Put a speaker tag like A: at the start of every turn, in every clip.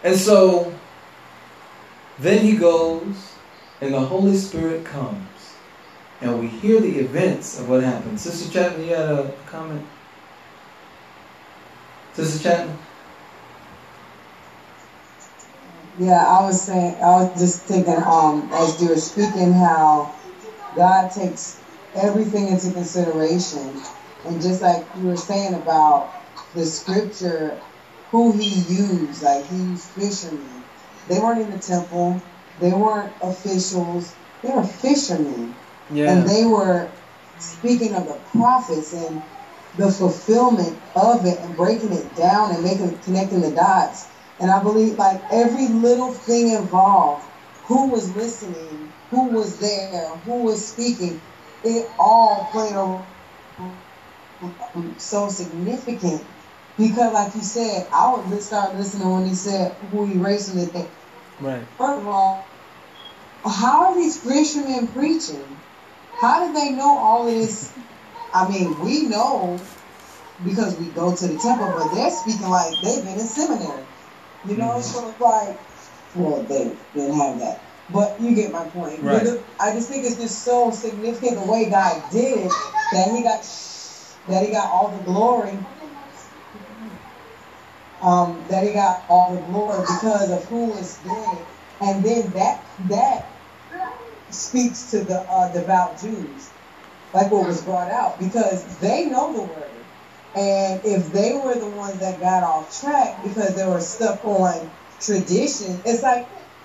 A: And so then he goes and the Holy Spirit comes. And we hear the events of what happened. Sister Chapman, you had a comment? Sister Chapman?
B: Yeah, I was just thinking, as you were speaking, how God takes everything into consideration. And just like you were saying about the scripture, who he used, like he used fishermen. They weren't in the temple. They weren't officials. They were fishermen.
A: Yeah.
B: And they were speaking of the prophets and the fulfillment of it and breaking it down and connecting the dots. And I believe like every little thing involved, who was listening, who was there, who was speaking, it all played a so significant. Because like you said, I would start listening when he said who he raised in the day.
A: Right.
B: First of all, how are these fishermen preaching? How did they know all of this? I mean, we know because we go to the temple, but they're speaking like they've been in seminary. You know, so it's like, well, they didn't have that. But you get my point.
A: Right.
B: I just think it's just so significant the way God did it that he got all the glory. That he got all the glory because of who is doing it. And then that speaks to the devout Jews, like what was brought out, because they know the word. And if they were the ones that got off track because they were stuck on tradition, it's like,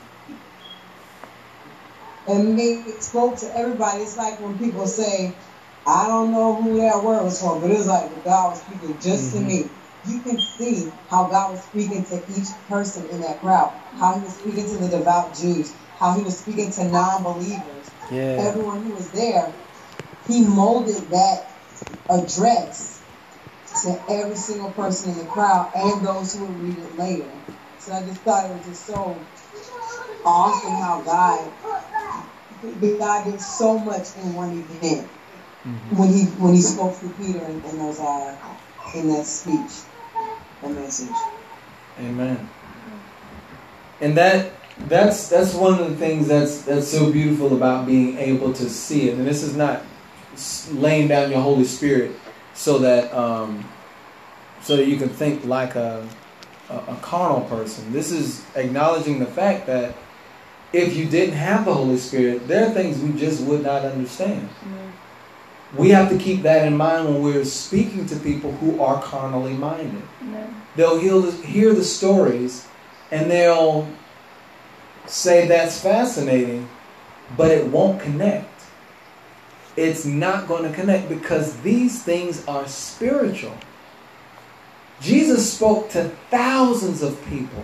B: and maybe it spoke to everybody. It's like when people say, I don't know who that word was for, but it was like God was speaking just to me. You can see how God was speaking to each person in that crowd, how he was speaking to the devout Jews, how he was speaking to non-believers.
A: Yeah.
B: Everyone who was there, he molded that address to every single person in the crowd and those who would read it later. So I just thought it was just so awesome how God did so much in one event when he spoke to Peter in that speech, that message.
A: Amen. And that's one of the things that's so beautiful about being able to see it. And this is not laying down your Holy Spirit so that you can think like a carnal person. This is acknowledging the fact that if you didn't have the Holy Spirit, there are things we just would not understand. We have to keep that in mind when we're speaking to people who are carnally minded. They'll hear the stories and they'll say that's fascinating, but it won't connect. It's not going to connect because these things are spiritual. Jesus spoke to thousands of people.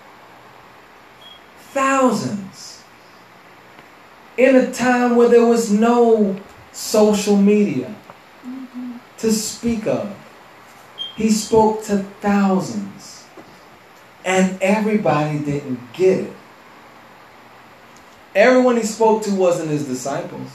A: Thousands. In a time where there was no social media to speak of. He spoke to thousands. And everybody didn't get it. Everyone he spoke to wasn't his disciples.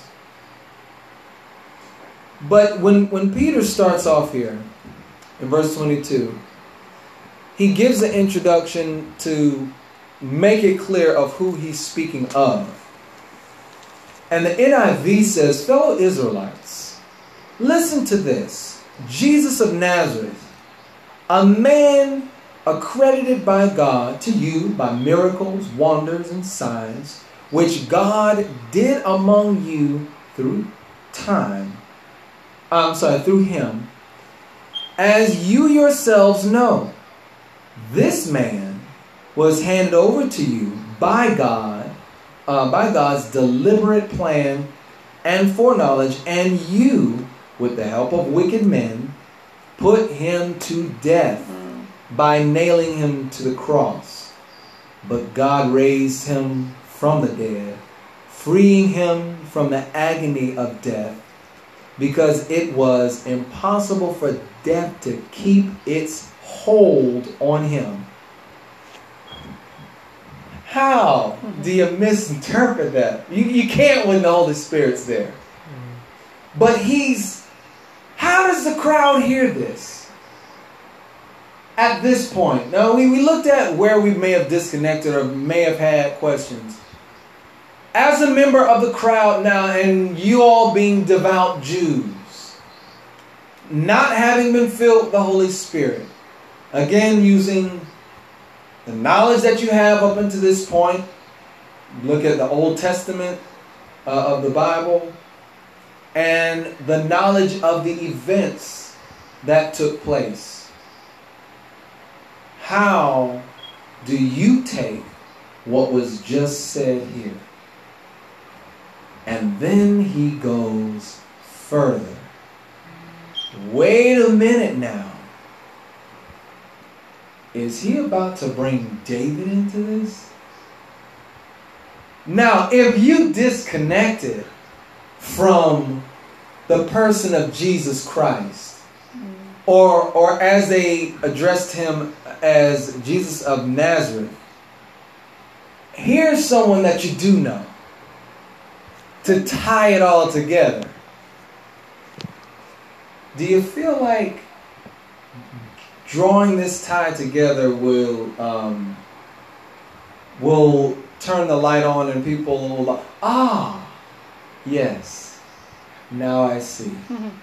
A: But when Peter starts off here, in verse 22, he gives an introduction to make it clear of who he's speaking of. And the NIV says, fellow Israelites, listen to this. Jesus of Nazareth, a man accredited by God to you by miracles, wonders, and signs, which God did among you through him, as you yourselves know. This man was handed over to you by God, by God's deliberate plan and foreknowledge, and you, with the help of wicked men, put him to death by nailing him to the cross. But God raised him from the dead, freeing him from the agony of death, because it was impossible for death to keep its hold on him. How do you misinterpret that? You can't when the Holy Spirit's there. But how does the crowd hear this? at this point, now we looked at where we may have disconnected or may have had questions. As a member of the crowd now, and you all being devout Jews, not having been filled with the Holy Spirit, again using the knowledge that you have up until this point, look at the Old Testament of the Bible, and the knowledge of the events that took place. How do you take what was just said here? And then he goes further. Wait a minute now. Is he about to bring David into this? Now, if you disconnected from the person of Jesus Christ, or as they addressed him as Jesus of Nazareth, here's someone that you do know to tie it all together. Do you feel like drawing this tie together will turn the light on and people will, yes, now I see.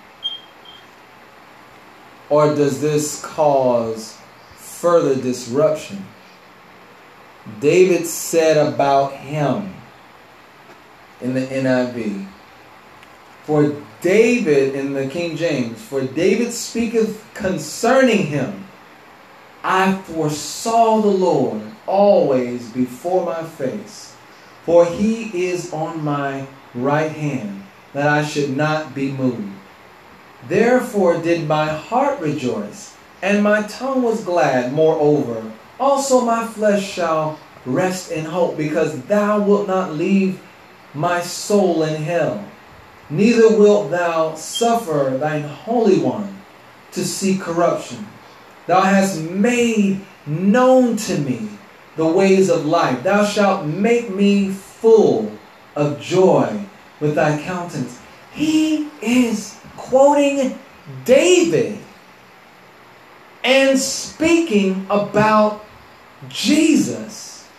A: Or does this cause further disruption? David said about him in the NIV, for David, in the King James, for David speaketh concerning him, I foresaw the Lord always before my face, for he is on my right hand, that I should not be moved. Therefore did my heart rejoice, and my tongue was glad. Moreover, also my flesh shall rest in hope, because thou wilt not leave my soul in hell, neither wilt thou suffer thine Holy One to see corruption. Thou hast made known to me the ways of life. Thou shalt make me full of joy with thy countenance. He is quoting David and speaking about Jesus.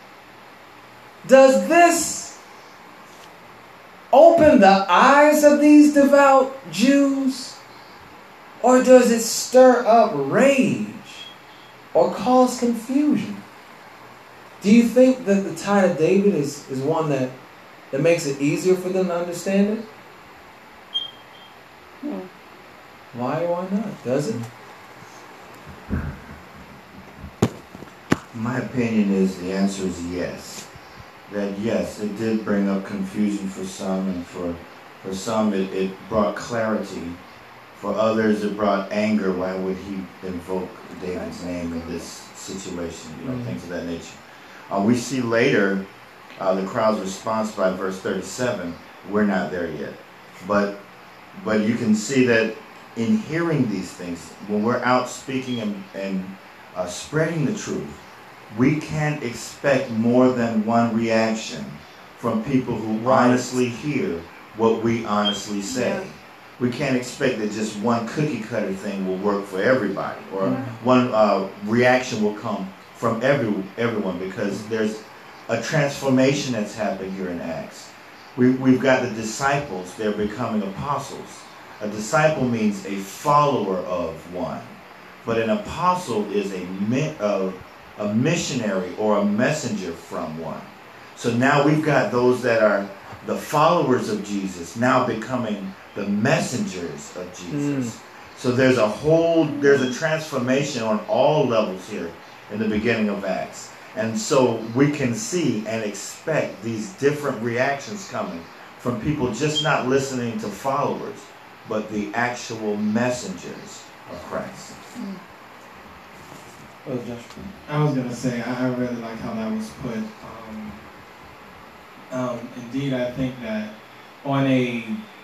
A: Does this open the eyes of these devout Jews? Or does it stir up rage or cause confusion? Do you think that the tie of David is one that makes it easier for them to understand it? Why or why not? Does it?
C: My opinion is the answer is yes. That yes, it did bring up confusion for some, and for some it brought clarity. For others it brought anger. Why would he invoke David's name in this situation? Things of that nature. We see later the crowd's response by verse 37. We're not there yet. But you can see that in hearing these things, when we're out speaking and spreading the truth, we can't expect more than one reaction from people who honestly hear what we honestly say. Yeah. We can't expect that just one cookie cutter thing will work for everybody, or one reaction will come from everyone, because there's a transformation that's happened here in Acts. We've got the disciples, they're becoming apostles. A disciple means a follower of one, but an apostle is a missionary or a messenger from one. So now we've got those that are the followers of Jesus now becoming the messengers of Jesus. So there's a transformation on all levels here in the beginning of Acts. And so we can see and expect these different reactions coming from people just not listening to followers, but the actual messengers of Christ.
D: I was going to say, I really like how that was put. Indeed, I think that on a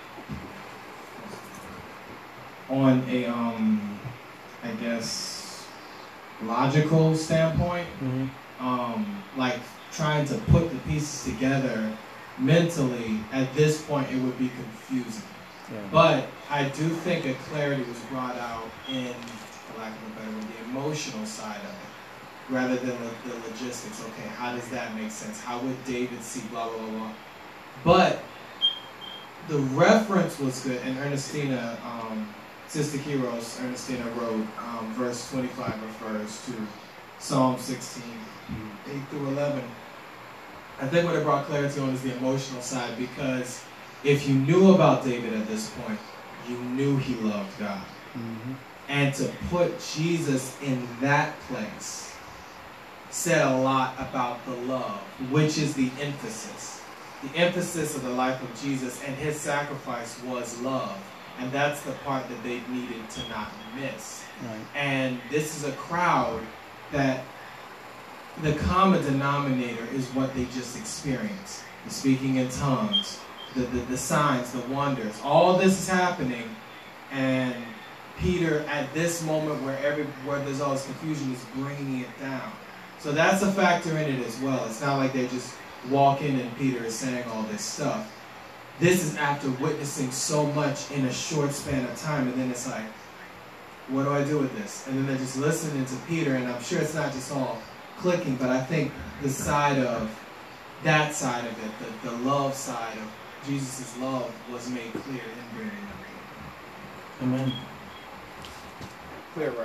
D: I guess logical standpoint, like trying to put the pieces together mentally, at this point it would be confusing. Yeah. But I do think a clarity was brought out in for lack of a better word, the emotional side of it, rather than the logistics. Okay, how does that make sense? How would David see blah, blah, blah, blah? But the reference was good, and Ernestina, Sister Kiros, Ernestina wrote, verse 25 refers to Psalm 16, 8 through 11. I think what it brought clarity on is the emotional side, because if you knew about David at this point, you knew he loved God. Mm-hmm. And to put Jesus in that place said a lot about the love, which is the emphasis. The emphasis of the life of Jesus and his sacrifice was love. And that's the part that they needed to not miss. Right. And this is a crowd that the common denominator is what they just experienced. The speaking in tongues, the signs, the wonders. All this is happening, and Peter, at this moment where there's all this confusion, is bringing it down. So that's a factor in it as well. It's not like they just walk in and Peter is saying all this stuff. This is after witnessing so much in a short span of time, and then it's like, what do I do with this? And then they're just listening to Peter, and I'm sure it's not just all clicking, but I think the side of that side of it, the love side of Jesus' love, was made clear in bringing them.
A: Amen.
D: Clear, right?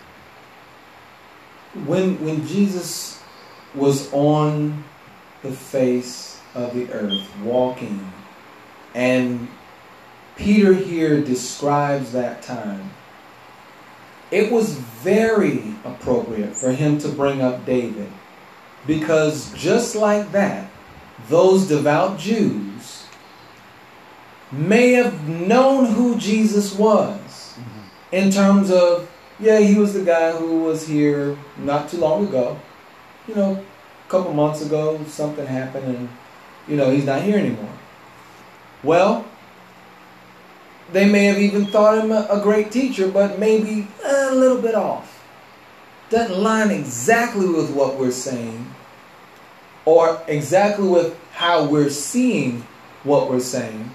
A: When Jesus was on the face of the earth, walking, and Peter here describes that time, it was very appropriate for him to bring up David, because just like that, those devout Jews may have known who Jesus was, in terms of, yeah, he was the guy who was here not too long ago. A couple months ago, something happened and, he's not here anymore. Well, they may have even thought him a great teacher, but maybe a little bit off. Doesn't line exactly with what we're saying, or exactly with how we're seeing what we're saying.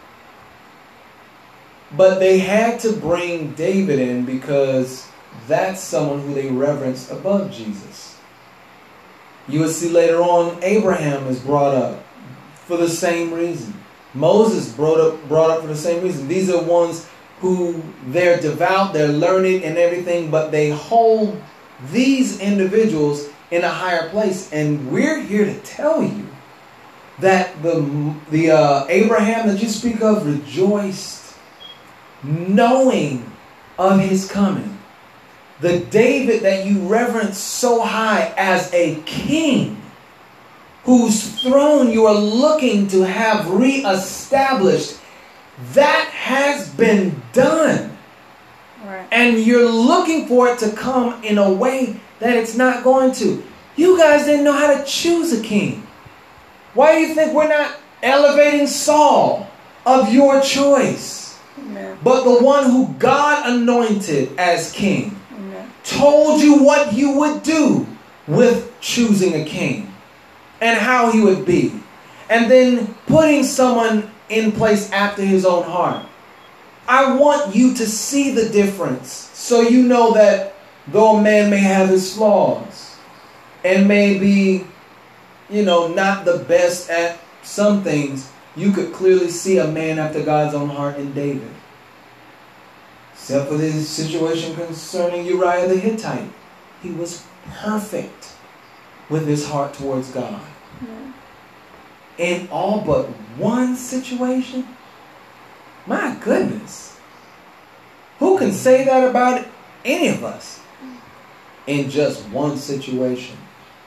A: But they had to bring David in because that's someone who they reverence above Jesus. You will see later on, Abraham is brought up for the same reason. Moses brought up for the same reason. These are ones who, they're devout, they're learned and everything, but they hold these individuals in a higher place. And we're here to tell you that the Abraham that you speak of rejoiced, knowing of his coming. The David that you reverence so high as a king, whose throne you are looking to have reestablished, that has been done. Right. And you're looking for it to come in a way that it's not going to. You guys didn't know how to choose a king. Why do you think we're not elevating Saul of your choice? Amen. But the one who God anointed as king, amen, told you what you would do with choosing a king and how he would be, and then putting someone in place after his own heart. I want you to see the difference, so you know that though a man may have his flaws and may be, not the best at some things, you could clearly see a man after God's own heart in David. Except for this situation concerning Uriah the Hittite. He was perfect with his heart towards God. Yeah. In all but one situation? My goodness. Who can say that about any of us? In just one situation.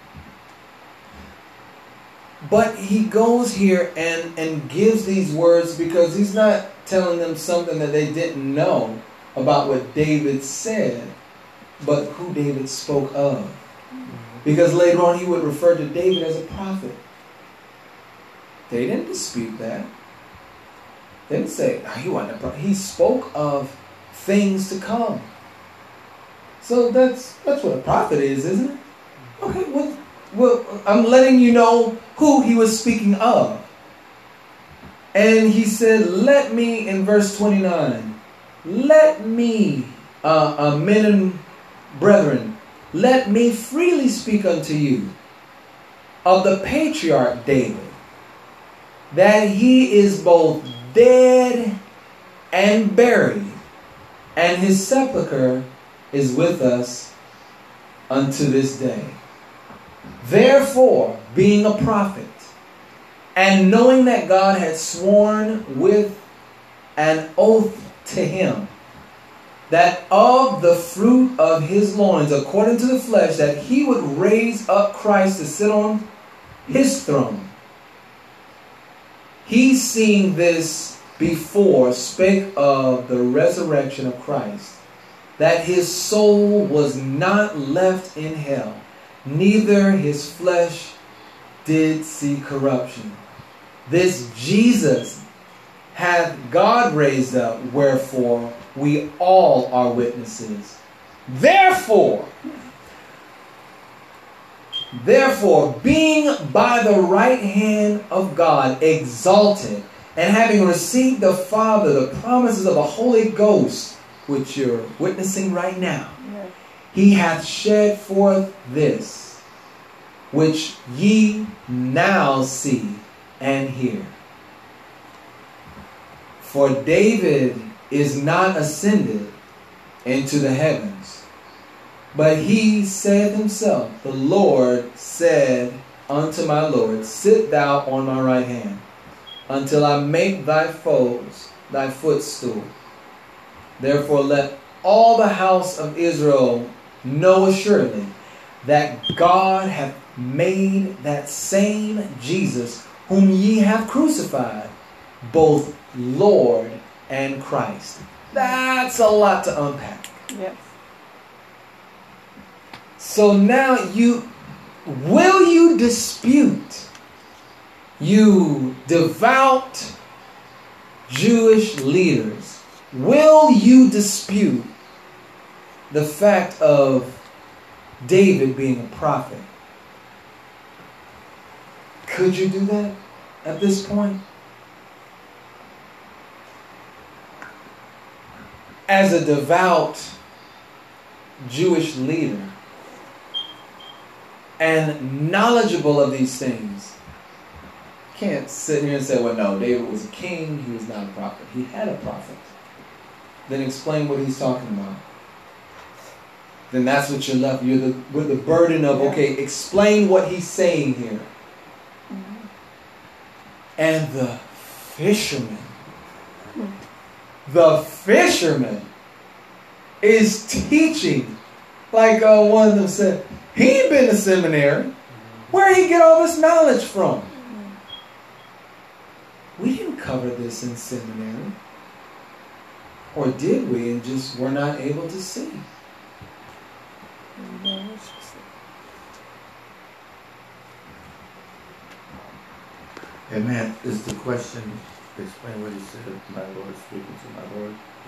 A: But he goes here and gives these words because he's not telling them something that they didn't know about what David said, but who David spoke of. Because later on he would refer to David as a prophet. They didn't dispute that. They didn't say, he wasn't a prophet. He spoke of things to come. So that's what a prophet is, isn't it? Okay, well, I'm letting you know who he was speaking of. And he said, let me, in verse 29, let me Men and brethren, let me freely speak unto you of the patriarch David, that he is both dead and buried, and his sepulchre is with us unto this day. Therefore, being a prophet, and knowing that God had sworn with an oath to him, that of the fruit of his loins, according to the flesh, that he would raise up Christ to sit on his throne, he, seeing this before, spake of the resurrection of Christ, that his soul was not left in hell, neither his flesh did see corruption. This Jesus hath God raised up, wherefore we all are witnesses. Therefore, being by the right hand of God exalted, and having received the Father the promises of the Holy Ghost, which you're witnessing right now, yes, he hath shed forth this, which ye now see and hear. For David is not ascended into the heavens, but he said himself, the Lord said unto my Lord, sit thou on my right hand, until I make thy foes thy footstool. Therefore let all the house of Israel know assuredly that God hath made that same Jesus whom ye have crucified, both Lord and Christ. That's a lot to unpack.
E: Yes.
A: So now will you dispute, you devout Jewish leaders, will you dispute the fact of David being a prophet? Could you do that at this point? As a devout Jewish leader and knowledgeable of these things, you can't sit here and say, well, no, David was a king, he was not a prophet. He had a prophet. Then explain what he's talking about. Then that's what you're left with the burden of, okay, explain what he's saying here. Mm-hmm. And the fisherman is teaching, like one of them said, he ain't been to seminary. Where did he get all this knowledge from? We didn't cover this in seminary. Or did we, and just were not able to see?
C: Amen. Is the question, explain what he said, my Lord speaking to my Lord?